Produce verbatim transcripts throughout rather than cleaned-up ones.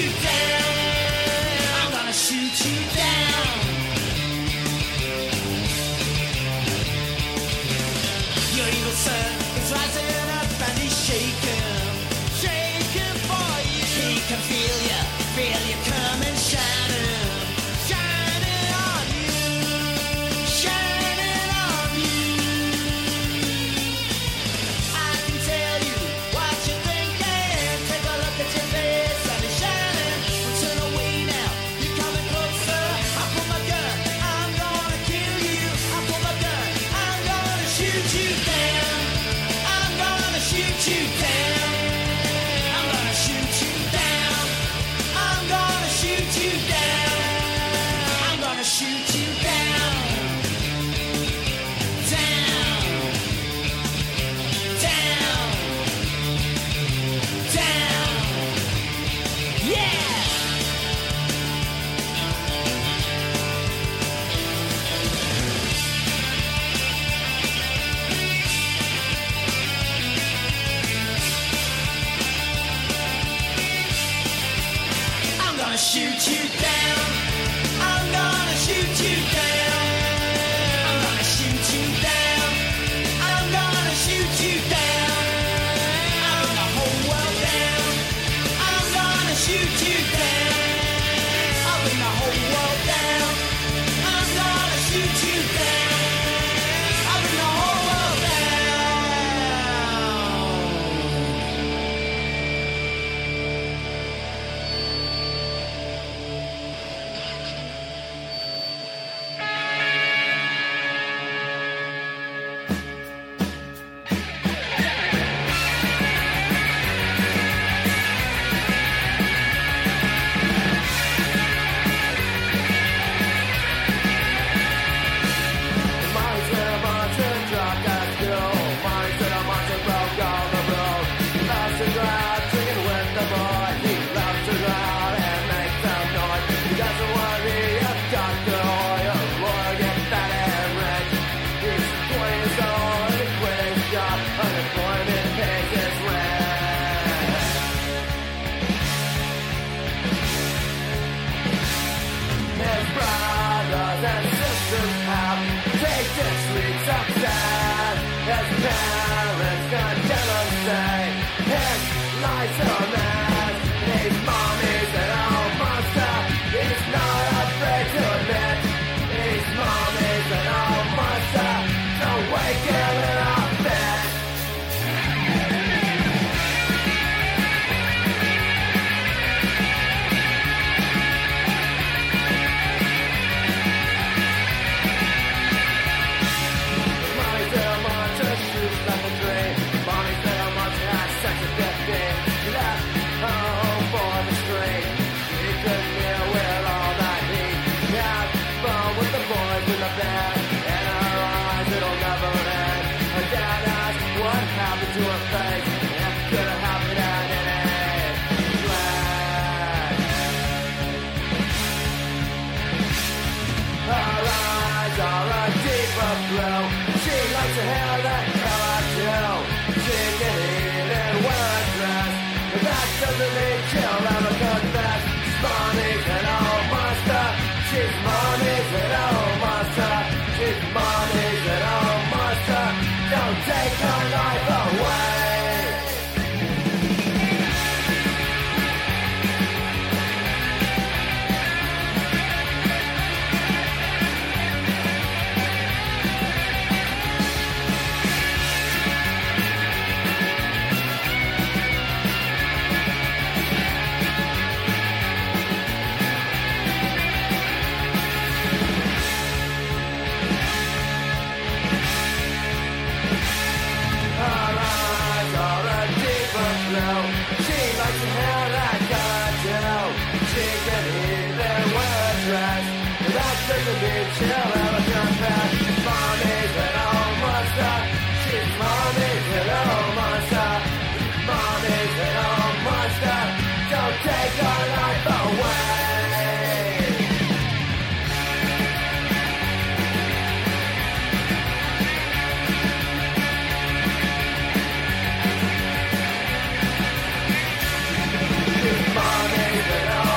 Money,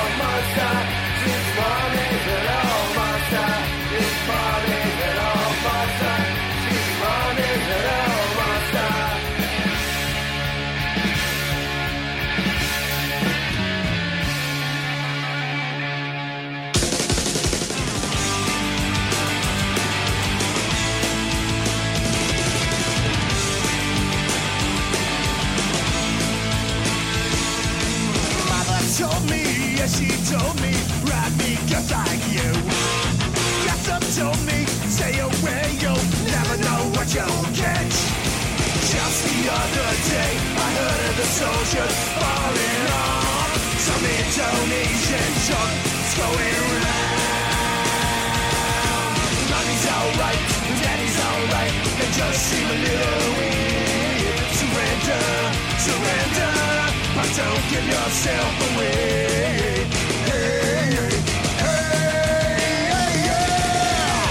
she told me, ride me just like you. Gossip told me, stay away, you'll never know what you'll catch. Just the other day, I heard of the soldiers falling off. Some Indonesian junk is going round. Mommy's alright, daddy's alright, they just seem a little weird. Surrender, surrender, but don't give yourself away. Hey, hey, hey, yeah.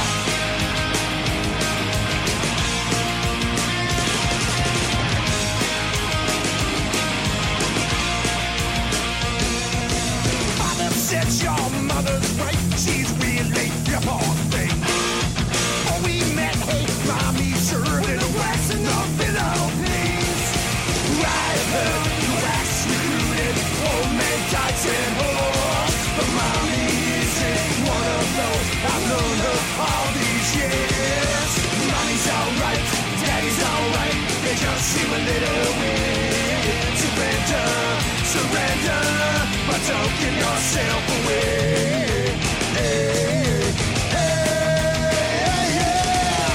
Father said your mother's right, she's really your poor thing. Oh, we met, hey, mommy served in the West in the Philippines. I've heard you wax recruited, old man tights and whores. But mommy isn't one of those, I've known her all these years. Mommy's alright, daddy's alright, they just seem a little weird. Surrender, surrender, but don't give yourself away. Hey, hey, yeah.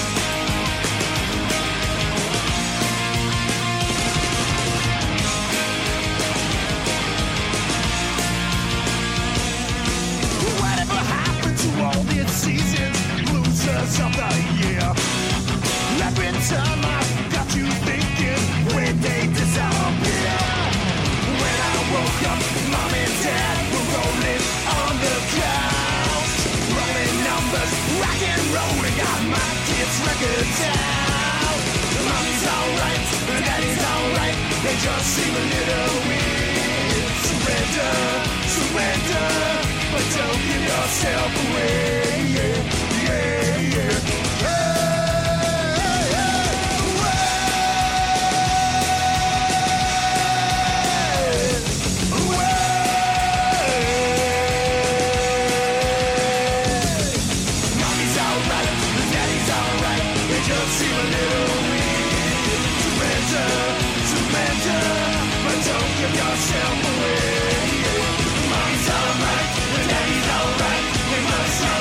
Whatever happened to all the seasons, losers of the year? Every time I got you thinking, when they disappear. When I woke up, mom and dad were rolling on the couch, rolling numbers, rock and rolling, got my kids' records out. Mommy's alright, daddy's alright, they just seem a little weird. Surrender, surrender, but don't give yourself away. Yeah, yeah, yeah. Hey, seem a little weird. Surrender, surrender, but don't give yourself away. Mommy's alright, daddy's alright, we must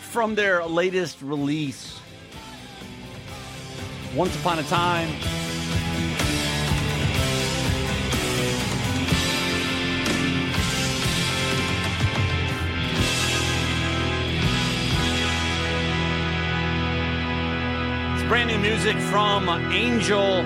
from their latest release, Once Upon a Time. It's brand new music from Angel,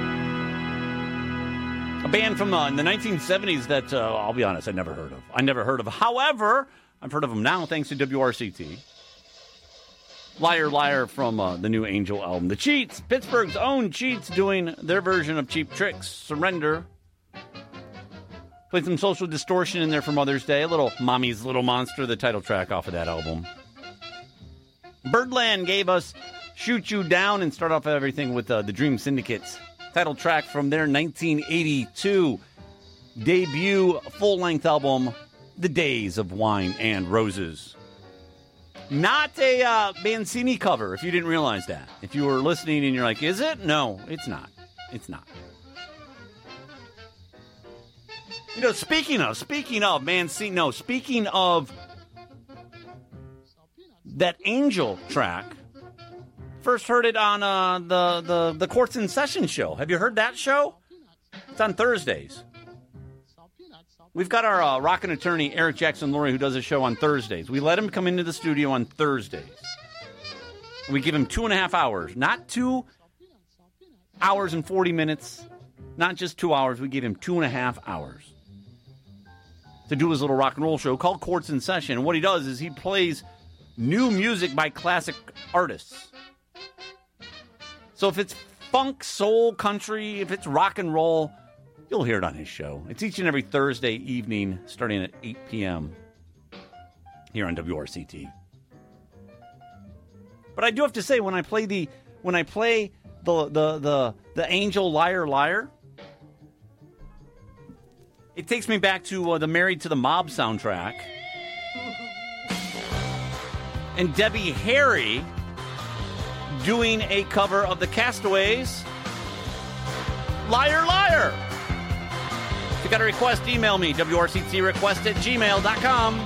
a band from uh, in the nineteen seventies that, uh, I'll be honest, I never heard of. I never heard of. However, I've heard of them now thanks to W R C T. Liar, Liar from uh, the new Angel album. The Cheats, Pittsburgh's own Cheats, doing their version of Cheap Trick's Surrender. Played some Social Distortion in there for Mother's Day. A little Mommy's Little Monster, the title track off of that album. Birdland gave us Shoot You Down, and start off everything with uh, the Dream Syndicate's title track from their nineteen eighty-two debut full-length album, The Days of Wine and Roses. Not a uh, Mancini cover, if you didn't realize that. If you were listening and you're like, is it? No, it's not. It's not. You know, speaking of, speaking of Mancini, no, speaking of that Angel track, first heard it on uh, the, the, the Courts in Session show. Have you heard that show? It's on Thursdays. We've got our uh, rockin' attorney, Eric Jackson Lurie, who does a show on Thursdays. We let him come into the studio on Thursdays. We give him two and a half hours. Not two hours and forty minutes. Not just two hours. We give him two and a half hours to do his little rock and roll show called Courts in Session. And what he does is he plays new music by classic artists. So if it's funk, soul, country, if it's rock and roll, you'll hear it on his show. It's each and every Thursday evening, starting at eight p.m. here on W R C T. But I do have to say, when I play the when I play the the the, the Angel Liar Liar, it takes me back to uh, the Married to the Mob soundtrack, and Debbie Harry doing a cover of the Castaways' Liar Liar. If you got a request, email me, W R C T request at gmail dot com.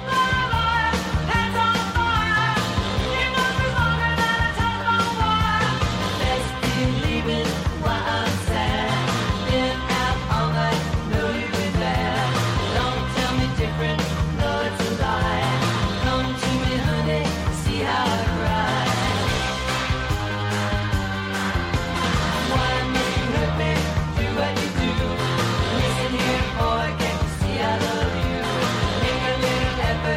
Boy, can't you see I love you? Make a little effort.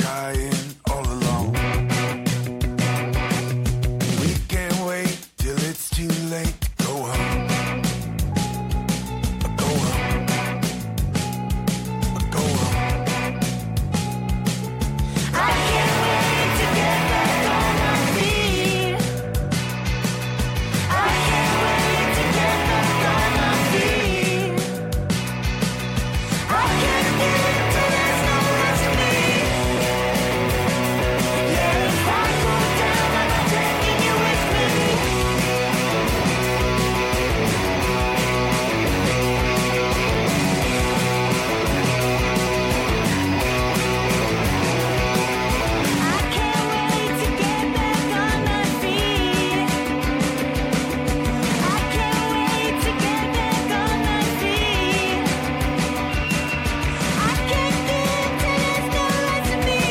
trying all along. We can't wait till it's too late to go home. Go home. Go home. I can't wait to get back on my feet. I can't wait to get back on my feet. I can't wait till there's no rest for me. Yeah, if I go down, I'm not taking you with me. I can't wait to get back on my feet. I can't wait to get back on my feet. I can't live till there's no rest for me.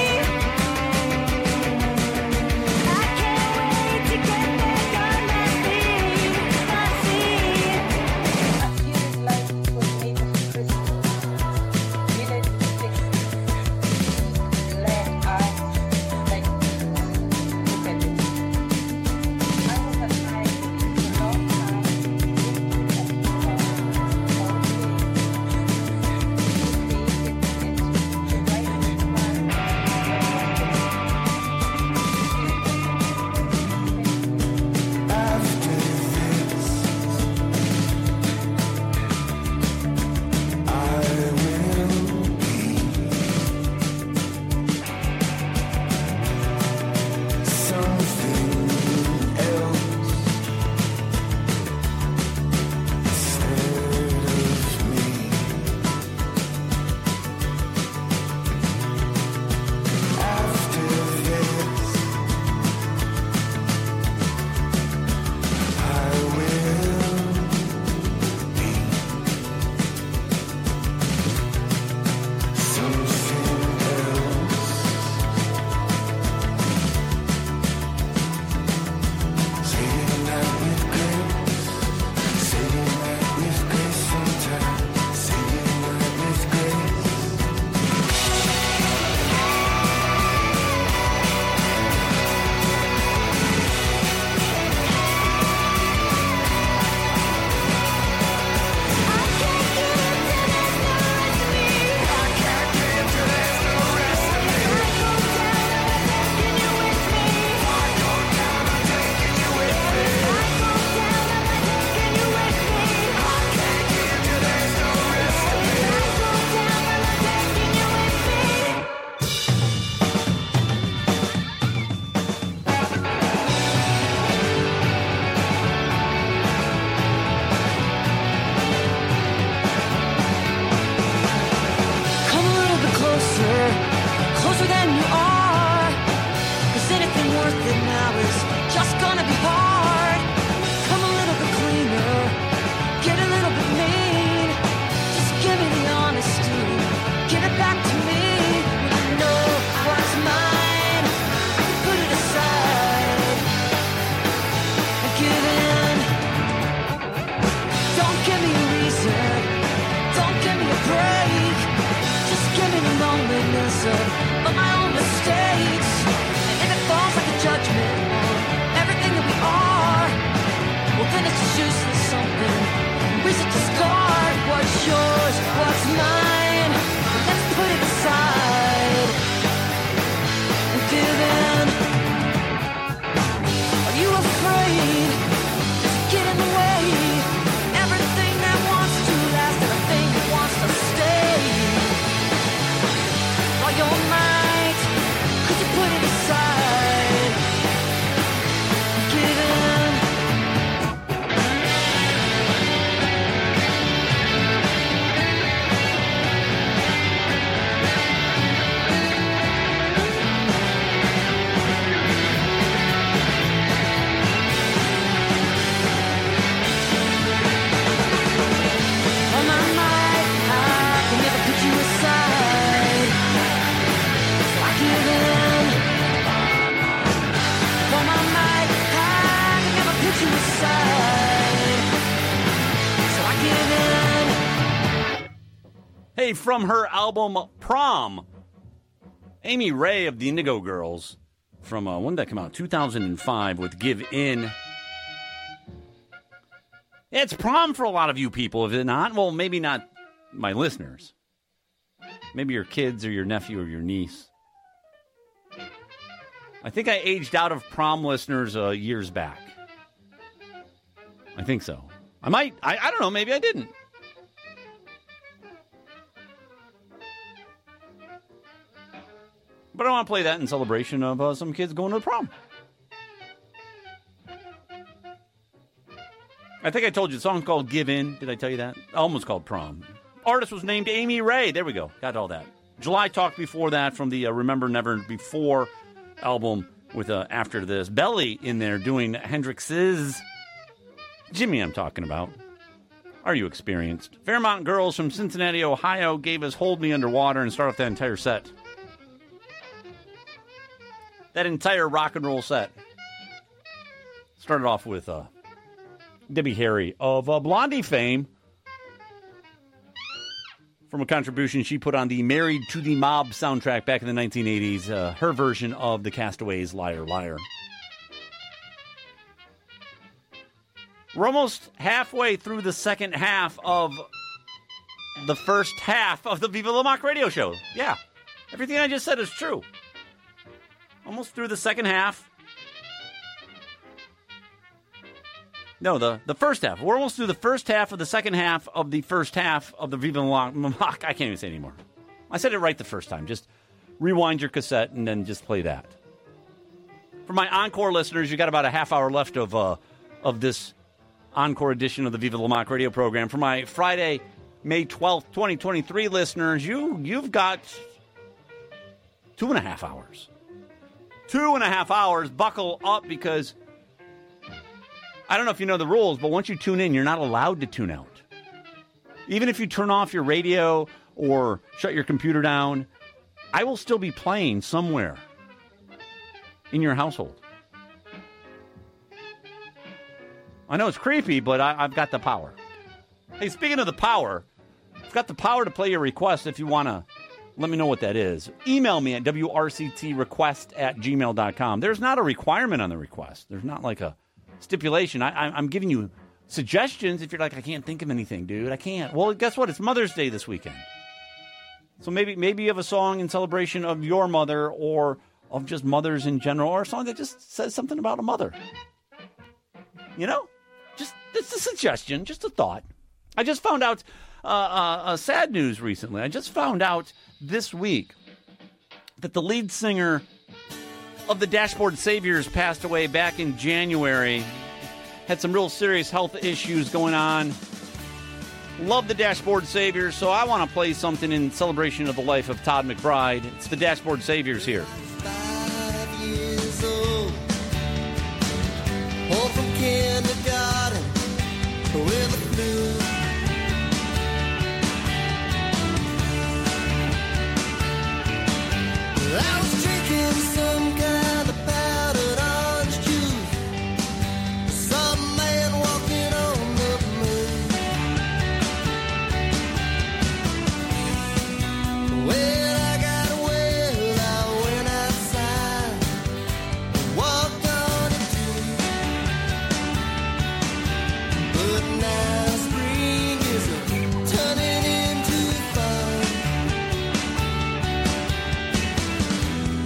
I can't wait to get back on my feet. My feet. I feel like it was made of crystal. Needed to fix it. Black eyes, like look at it. I was at night for a long time looking at the stars all day. Created it to write it down. After this, I will be something else instead of me. After this, I will be something else. Say goodnight with grace. Say goodnight with grace sometimes. Say goodnight with grace. I can't live till there's no rest for me. I can't live till there's no rest for me. I go down, I'm not taking you with me. I go down, I'm taking you with me. I go down, I'm not taking you with me. I can't live till there's no rest for me. I go down, I'm not taking you with me. Come a little bit closer, closer than you are. 'Cause anything worth it now is just gonna be hard. Come a little bit cleaner, get a little bit mean. Just give me the honesty, give it back to me. When I know what's mine, I can put it aside and give in. Don't give me a reason, don't give me a break. Just give me the loneliness of, of my own mistakes. And if it falls like a judgment on everything that we are, well then it's just useless something we should discard. What's yours, what's mine? Let's put it aside and give in. Are you afraid? Does it get in the way? Everything that wants to last, everything that wants to stay. All your might, could you put it aside? Give in. On my mind, I can never put you aside. So I give in. On my mind, I can never put you aside. So I give in. Hey, from her album Prom, Amy Ray of the Indigo Girls from, uh, when did that come out? two thousand five with Give In. Yeah, it's prom for a lot of you people, is it not? Well, maybe not my listeners. Maybe your kids or your nephew or your niece. I think I aged out of prom listeners uh, years back. I think so. I might. I, I don't know. Maybe I didn't. But I want to play that in celebration of uh, some kids going to the prom. I think I told you the song's called Give In. Did I tell you that? Almost called Prom. Artist was named Amy Ray. There we go. Got all that. July Talk before that from the uh, Remember Never Before album with uh, After This. Belly in there doing Hendrix's Jimmy I'm talking about. Are you experienced? Fairmont Girls from Cincinnati, Ohio gave us Hold Me Underwater and start off that entire set. That entire rock and roll set. Started off with uh, Debbie Harry of uh, Blondie fame from a contribution she put on the Married to the Mob soundtrack back in the nineteen eighties, uh, her version of the Castaways' Liar Liar. We're almost halfway through the second half of the first half of the Viva La Mock radio show. Yeah, everything I just said is true. Almost through the second half. No, the, the first half. We're almost through the first half of the second half of the first half of the Viva La Mock. I can't even say it anymore. I said it right the first time. Just rewind your cassette and then just play that. For my encore listeners, you got about a half hour left of uh, of this encore edition of the Viva La Mock radio program. For my Friday, May twelfth, twenty twenty-three listeners, you, you've got two and a half hours. Two and a half hours. Buckle up because I don't know if you know the rules, but once you tune in, you're not allowed to tune out. Even if you turn off your radio or shut your computer down, I will still be playing somewhere in your household. I know it's creepy, but I, I've got the power. Hey, speaking of the power, I've got the power to play your request if you want to let me know what that is. Email me at W R C T request at gmail dot com. There's not a requirement on the request. There's not like a stipulation. I, I, I'm giving you suggestions if you're like, I can't think of anything, dude. I can't. Well, guess what? It's Mother's Day this weekend. So maybe maybe you have a song in celebration of your mother or of just mothers in general or a song that just says something about a mother. You know? Just it's a suggestion, just a thought. I just found out uh, uh, uh, sad news recently. I just found out this week that the lead singer of the Dashboard Saviors passed away back in January. Had some real serious health issues going on. Love the Dashboard Saviors, so I want to play something in celebration of the life of Todd McBride. It's the Dashboard Saviors here. Five years old, home from kindergarten with the flu. I was drinking some kind of powdered orange juice. Saw a man walking on the moon. When I got well, I went outside and walked on it too. But now spring is turning into fall.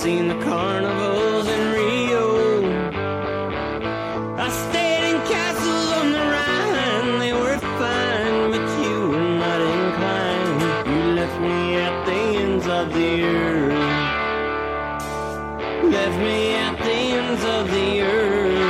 seen the carnivals in Rio. I stayed in castles on the Rhine. They were fine, but you were not inclined. You left me at the ends of the earth. Left me at the ends of the earth.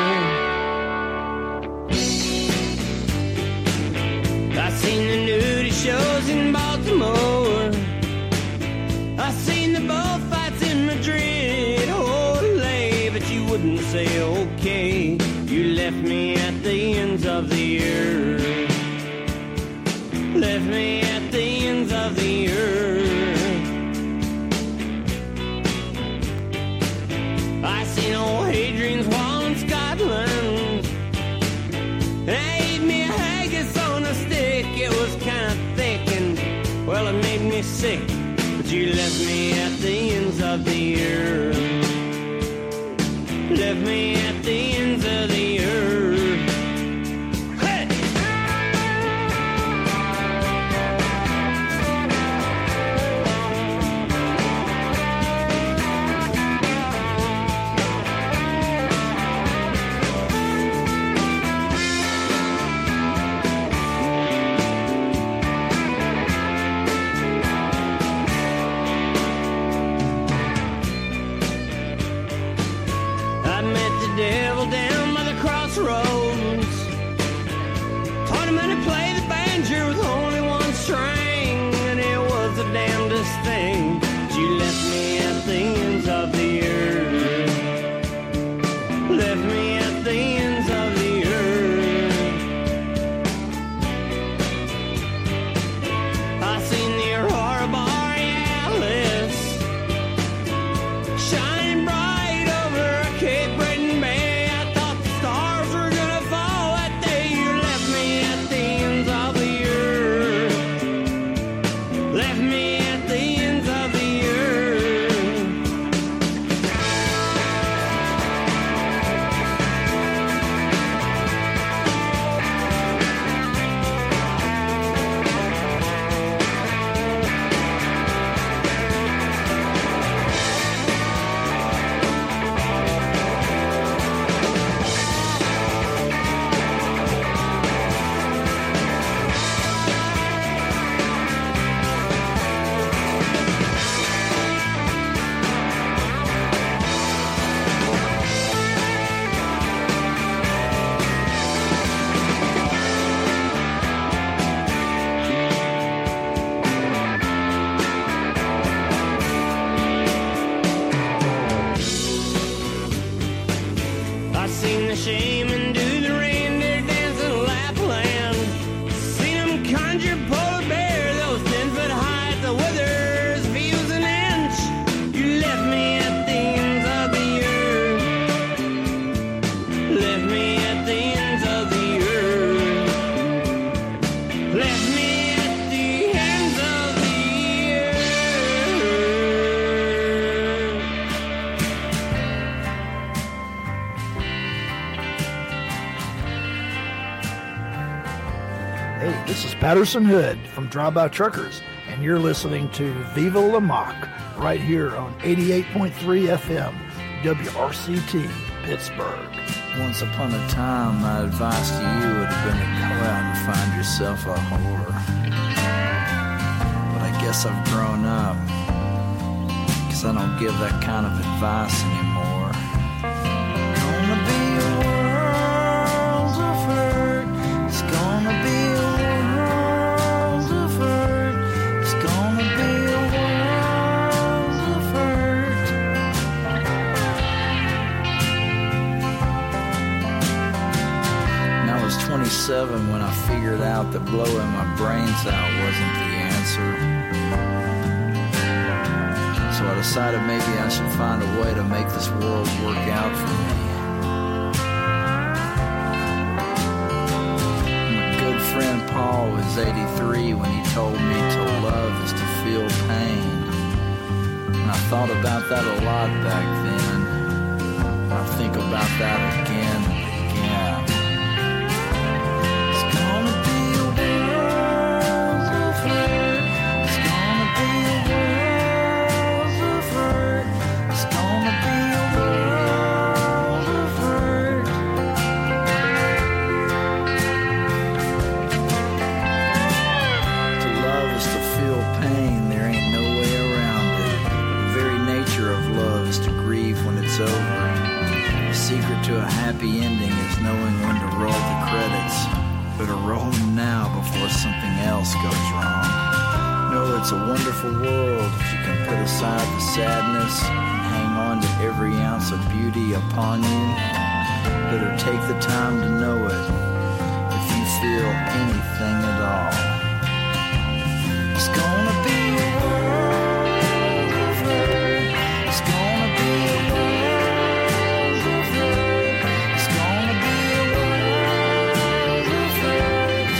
I seen the nudie shows in Baltimore. I seen the bullfights in Madrid. Oh, lay, but you wouldn't say okay. You left me at the ends of the earth. Left me at the ends of the earth. I seen old Hadrian's Wall in Scotland. They ate me a haggis on a stick. It was kind of thick and, well, it made me sick. But you left me at the ends of the earth. Left me at the ends of the earth. Hey! I met the devil down by the crossroads. Taught him how to play the banjo with only one string, and it was the damnedest thing. But you left me at the ends of the earth. Left me at the ends of the earth. I seen the Aurora Borealis shining bright over Cape Breton Bay. I thought the stars were gonna fall that day. You left me at the ends of the earth. Left me at the ends of the earth. I seen the shaman do the reindeer dance in Lapland. Seen him conjure polar bear, those ten foot high at the withers. If he was an inch, you left me at the ends of the earth. Left me at the ends of the earth. Left me at the ends of the earth. Hey, this is Patterson Hood from Drive-By Truckers, and you're listening to Viva La Mock right here on eighty-eight point three F M, W R C T, Pittsburgh. Once upon a time, my advice to you would have been to go out and find yourself a whore. But I guess I've grown up, 'cause I don't give that kind of advice anymore. Gonna be a world of hurt. It's gonna be a world of hurt. It's gonna be a world of hurt. And I was twenty-seven when I figured out that blowing my brains out wasn't the answer. So I decided maybe I should find a way to make this world work out for me. My good friend Paul was eighty-three when he told me to love is to feel pain. And I thought about that a lot back then. I think about that again and again. It's gonna be a world of hurt. It's gonna be a world of hurt. It's gonna Better roll them now before something else goes wrong. No, it's a wonderful world if you can put aside the sadness and hang on to every ounce of beauty upon you. Better take the time to know it if you feel anything at all. It's gonna be a world of hurt. It's gonna be a world of hurt. It's gonna be a world of hurt.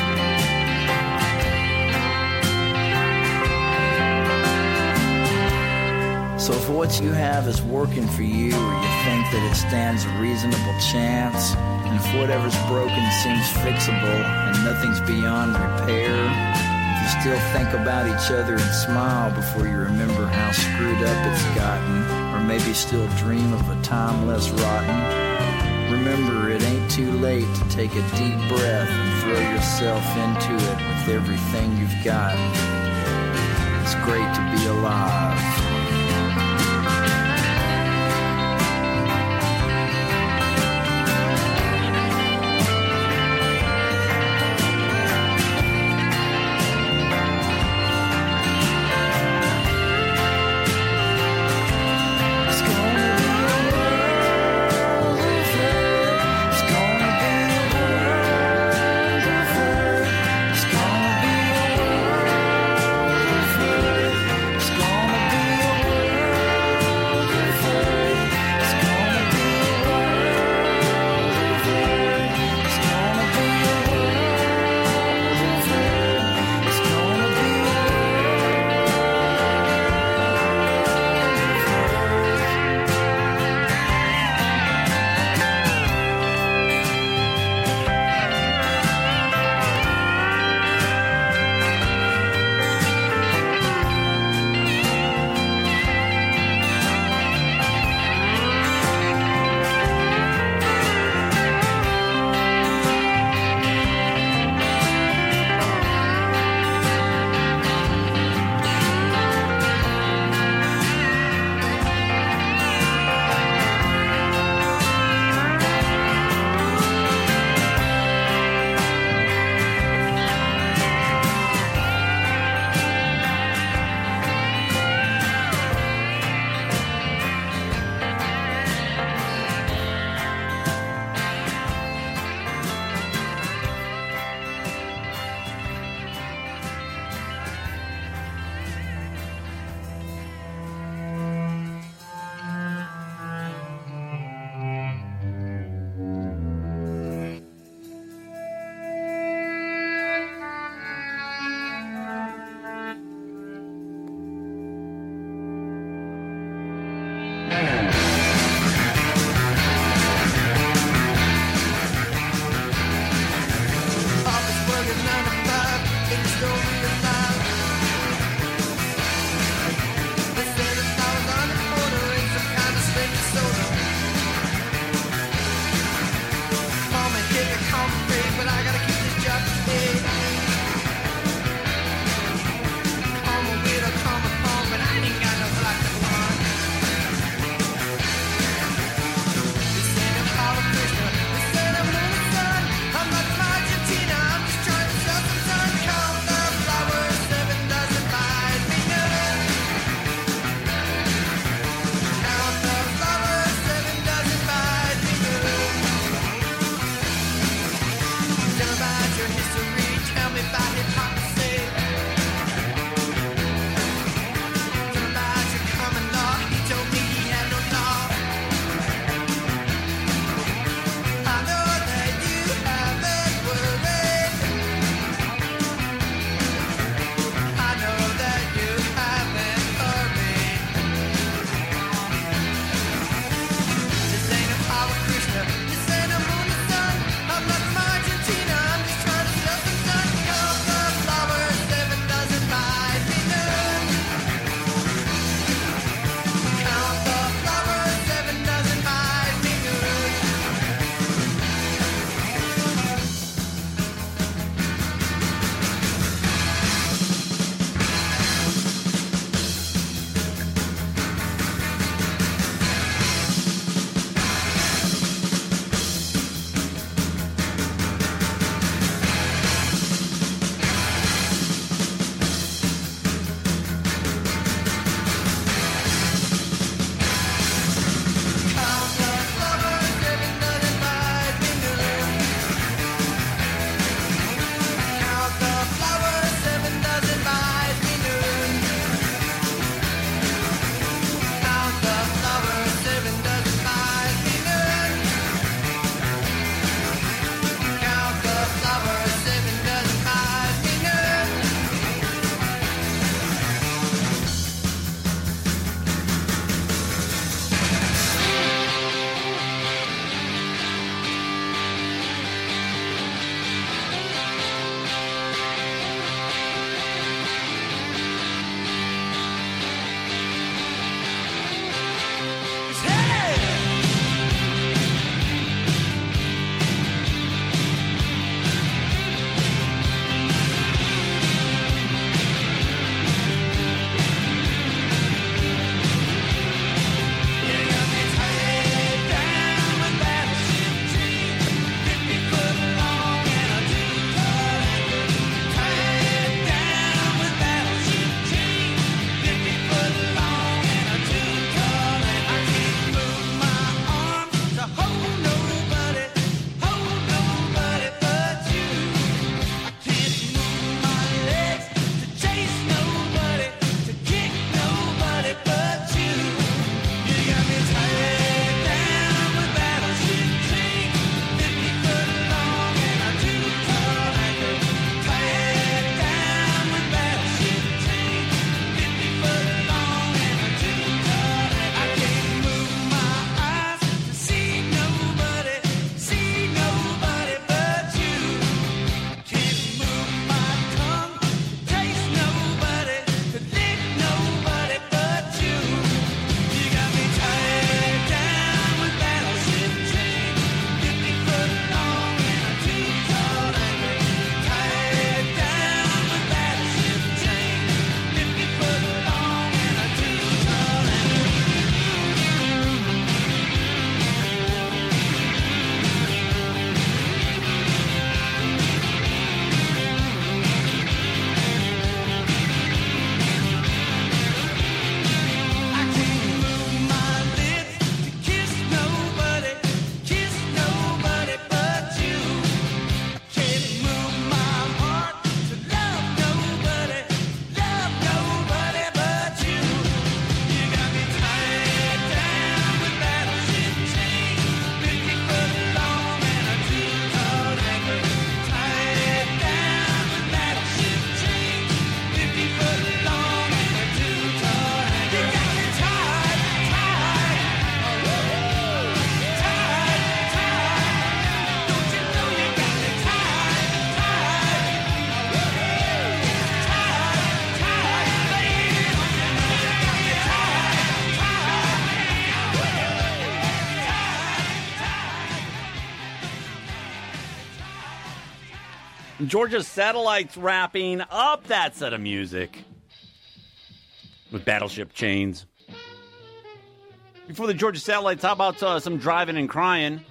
So if what you have is working for you, or you think that it stands a reasonable chance, and if whatever's broken seems fixable and nothing's beyond repair, if you still think about each other and smile before you remember how screwed up it's gotten, or maybe still dream of a time less rotten, remember it ain't too late to take a deep breath and throw yourself into it with everything you've got. It's great to be alive. Georgia Satellites wrapping up that set of music with Battleship Chains. Before the Georgia Satellites, how about uh, some Driving and Crying?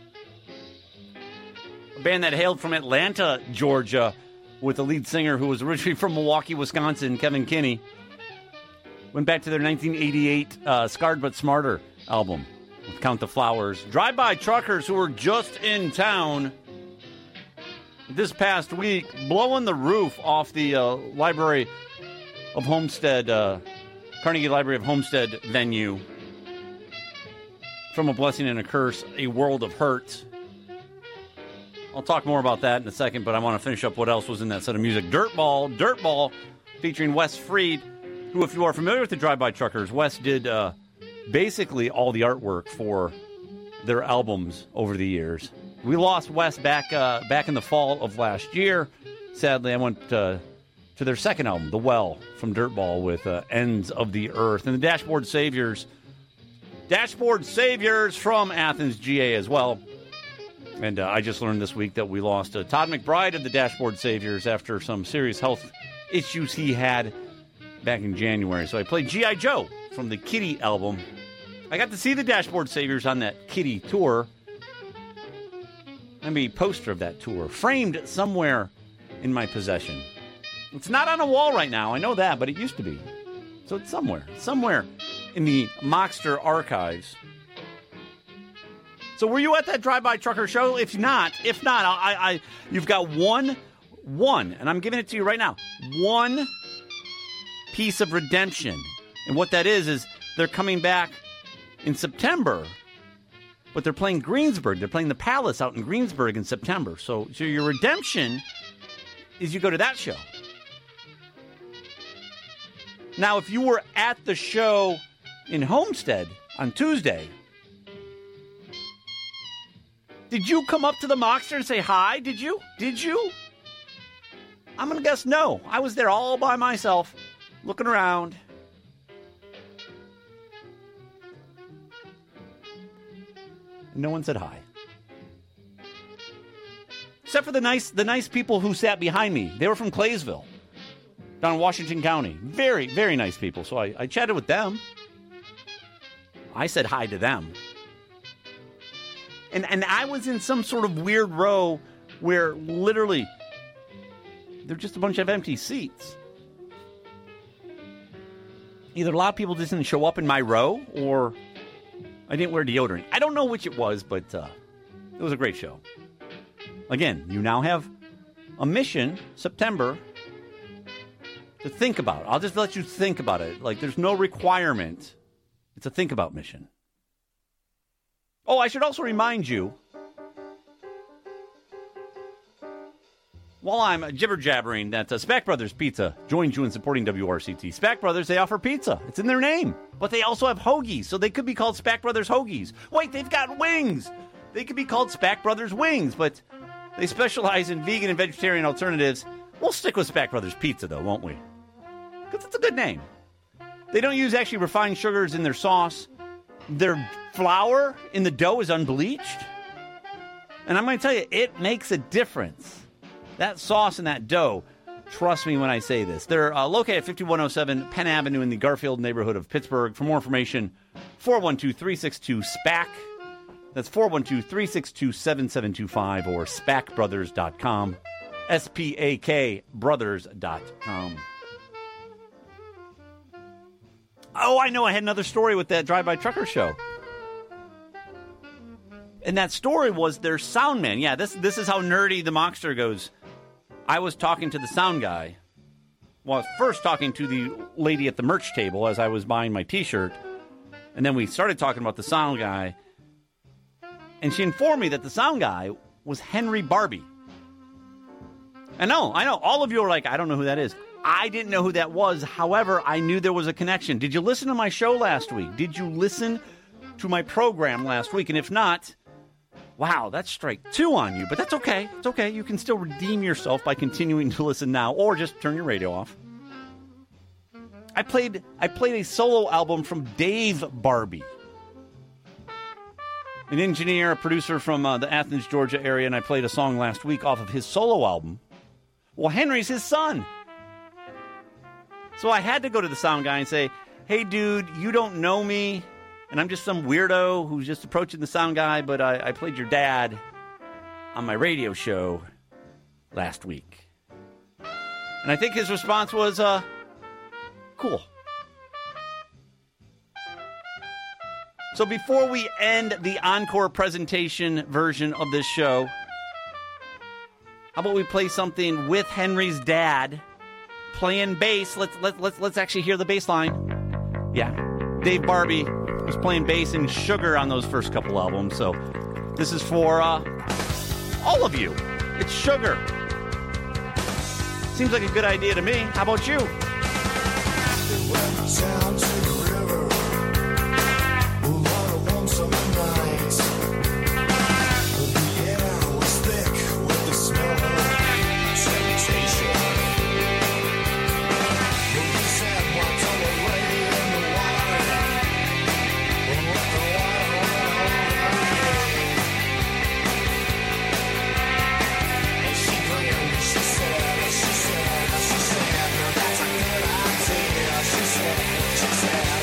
A band that hailed from Atlanta, Georgia, with a lead singer who was originally from Milwaukee, Wisconsin, Kevin Kinney. Went back to their nineteen eighty-eight uh, Scarred But Smarter album with Count the Flowers. Drive-by truckers who were just in town this past week, blowing the roof off the uh, Library of Homestead, uh, Carnegie Library of Homestead venue. From a Blessing and a Curse, A World of Hurt. I'll talk more about that in a second, but I want to finish up what else was in that set of music. Dirtball, Dirtball, featuring Wes Freed, who, if you are familiar with the Drive-By Truckers, Wes did uh, basically all the artwork for their albums over the years. We lost Wes back uh, back in the fall of last year. Sadly, I went uh, to their second album, The Well, from Dirtball, with uh, Ends of the Earth. And the Dashboard Saviors, Dashboard Saviors from Athens, G A as well. And uh, I just learned this week that we lost uh, Todd McBride of the Dashboard Saviors after some serious health issues he had back in January. So I played G I. Joe from the Kitty album. I got to see the Dashboard Saviors on that Kitty tour. Let me poster of that tour, framed somewhere in my possession. It's not on a wall right now, I know that, but it used to be. So it's somewhere, somewhere in the Mockster archives. So were you at that Drive-By Trucker show? If not, if not, I, I, you've got one, one, and I'm giving it to you right now, one piece of redemption. And what that is, is they're coming back in September, but they're playing Greensburg. They're playing the Palace out in Greensburg in September. So, so your redemption is you go to that show. Now, if you were at the show in Homestead on Tuesday, did you come up to the Mockster and say hi? Did you? Did you? I'm going to guess no. I was there all by myself, looking around. No one said hi. Except for the nice the nice people who sat behind me. They were from Claysville, down in Washington County. Very, very nice people. So I, I chatted with them. I said hi to them. And and I was in some sort of weird row where literally there are just a bunch of empty seats. Either a lot of people just didn't show up in my row, or I didn't wear deodorant. I don't know which it was, but uh, it was a great show. Again, you now have a mission, September, to think about. I'll just let you think about it. Like, there's no requirement. It's a think about mission. Oh, I should also remind you, while I'm jibber-jabbering, that uh, Spack Brothers Pizza joins you in supporting W R C T. Spack Brothers, they offer pizza. It's in their name. But they also have hoagies, so they could be called Spack Brothers Hoagies. Wait, they've got wings. They could be called Spack Brothers Wings, but they specialize in vegan and vegetarian alternatives. We'll stick with Spack Brothers Pizza, though, won't we? Because it's a good name. They don't use actually refined sugars in their sauce. Their flour in the dough is unbleached. And I'm going to tell you, it makes a difference. That sauce and that dough, trust me when I say this. They're uh, located at fifty-one oh seven Penn Avenue in the Garfield neighborhood of Pittsburgh. For more information, four one two, three six two, SPAC. That's four one two, three six two, seven seven two five or spack brothers dot com. S P A K brothers dot com. Oh, I know. I had another story with that Drive-By Trucker show. And that story was their sound man. Yeah, this this is how nerdy the Mockster goes. I was talking to the sound guy. Well, I was first talking to the lady at the merch table as I was buying my t-shirt. And then we started talking about the sound guy. And she informed me that the sound guy was Henry Barbie. I know, I know. All of you are like, I don't know who that is. I didn't know who that was. However, I knew there was a connection. Did you listen to my show last week? Did you listen to my program last week? And if not, wow, that's strike two on you. But that's okay. It's okay. You can still redeem yourself by continuing to listen now, or just turn your radio off. I played I played a solo album from Dave Barbie, an engineer, a producer from uh, the Athens, Georgia area, and I played a song last week off of his solo album Well, Henry's his son. So I had to go to the sound guy and say, hey, dude, you don't know me, and I'm just some weirdo who's just approaching the sound guy, but I, I played your dad on my radio show last week. And I think his response was, uh, cool. So before we end the encore presentation version of this show, how about we play something with Henry's dad playing bass? Let's let's let's let's actually hear the bass line. Yeah, Dave Barbie was playing bass and Sugar on those first couple albums. So this is for uh, all of you. It's Sugar. Seems like a good idea to me. How about you? Down to the river, a lot of warm summer nights. The air was thick with the smell of sanitation. We sat walked all the way in the water, and let the water run away. And she grinned, she said, she said, she said, now that's a good idea. She said, she said.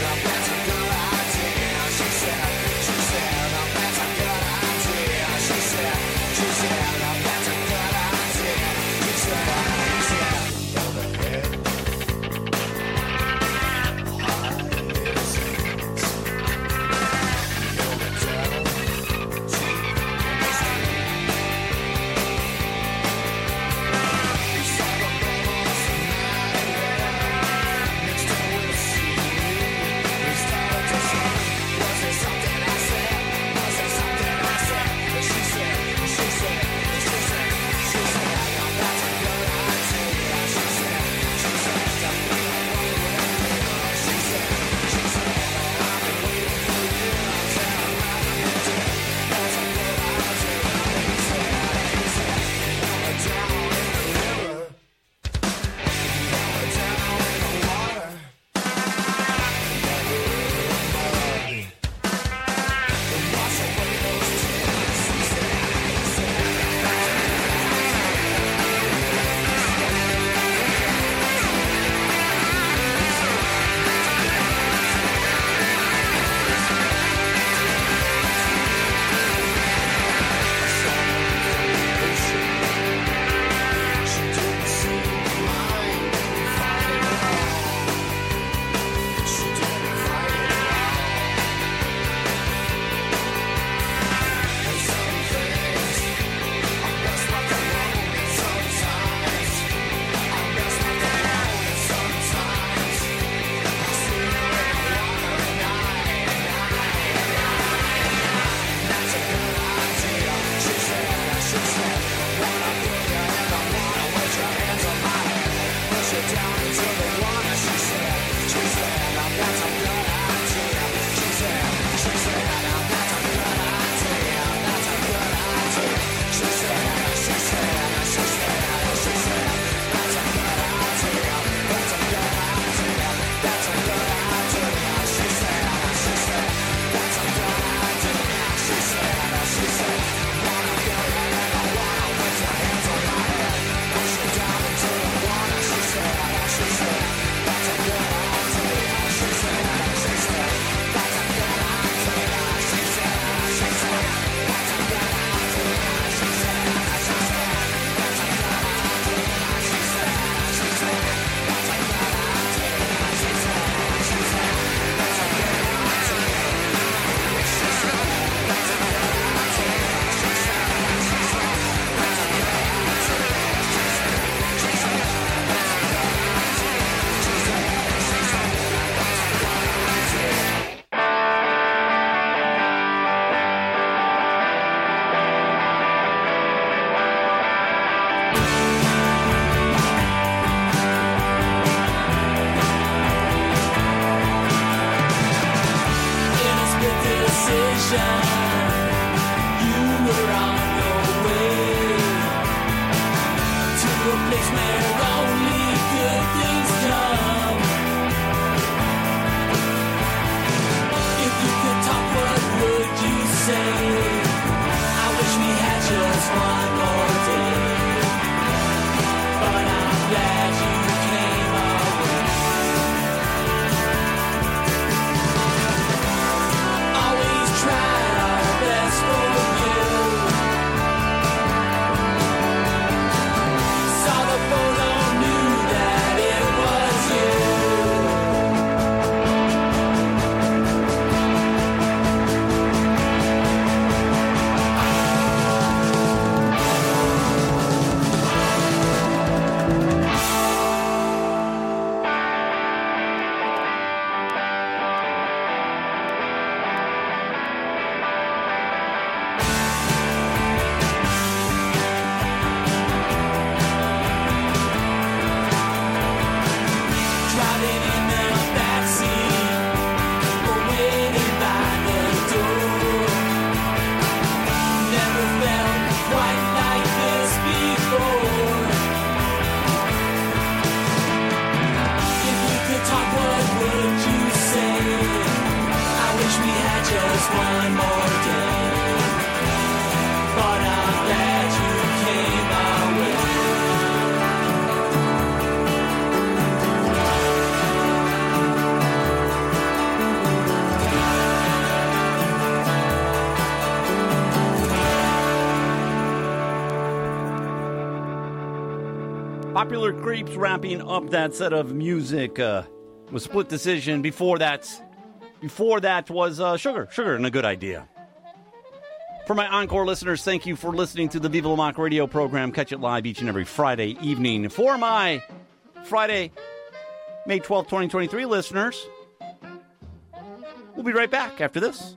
Popular Creeps wrapping up that set of music uh, with Split Decision. Before that, before that was uh, Sugar. Sugar and A Good Idea. For my Encore listeners, thank you for listening to the Viva La Mock radio program. Catch it live each and every Friday evening. For my Friday, May twelfth, twenty twenty-three listeners, we'll be right back after this.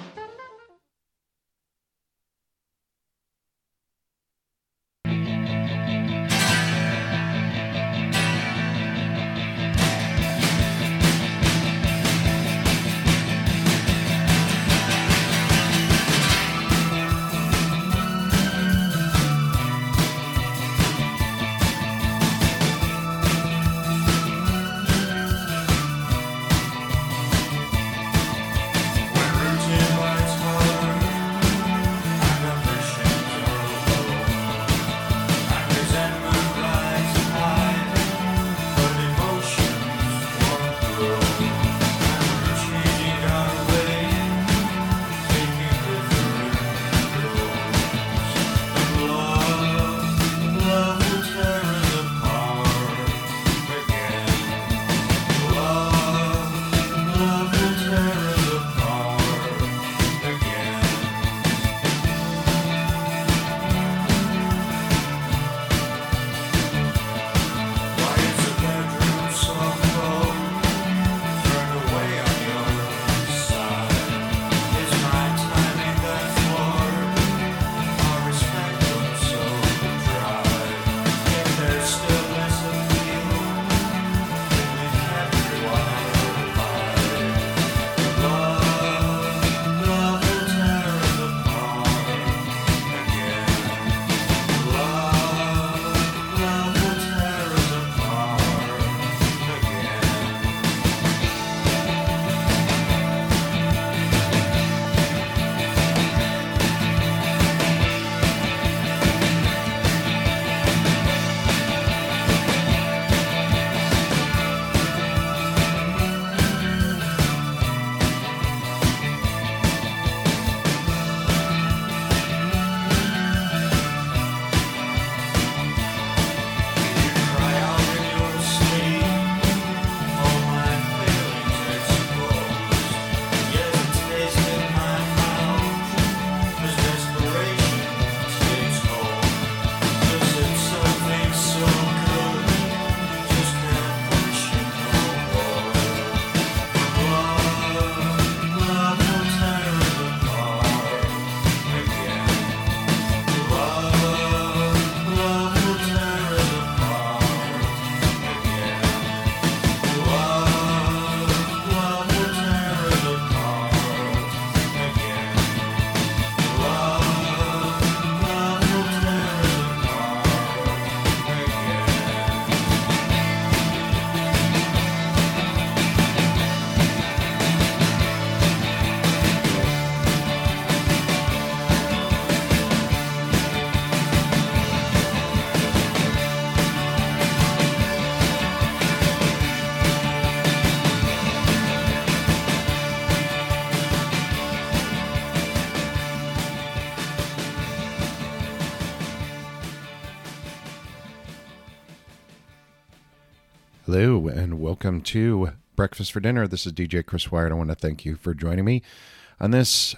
Hello, and welcome to Breakfast for Dinner. This is D J Chris Wyatt. I want to thank you for joining me on this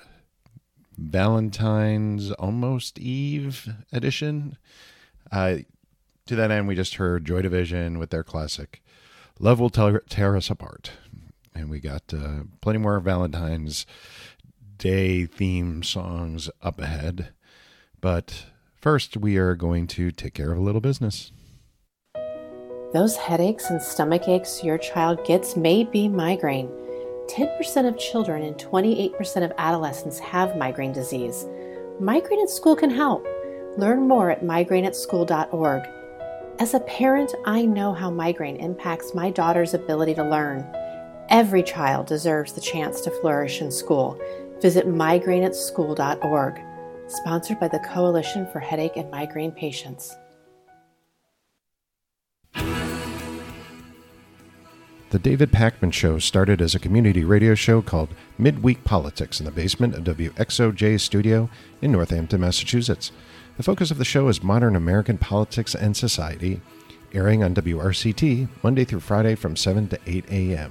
Valentine's almost Eve edition. Uh, to that end, we just heard Joy Division with their classic Love Will Tear, Tear Us Apart. And we got uh, plenty more Valentine's Day theme songs up ahead. But first, we are going to take care of a little business. Those headaches and stomach aches your child gets may be migraine. ten percent of children and twenty-eight percent of adolescents have migraine disease. Migraine at School can help. Learn more at migraine at school dot org. As a parent, I know how migraine impacts my daughter's ability to learn. Every child deserves the chance to flourish in school. Visit migraine at school dot org. Sponsored by the Coalition for Headache and Migraine Patients. The David Pakman Show started as a community radio show called Midweek Politics in the basement of W X O J's studio in Northampton, Massachusetts. The focus of the show is modern American politics and society, airing on W R C T Monday through Friday from seven to eight a.m.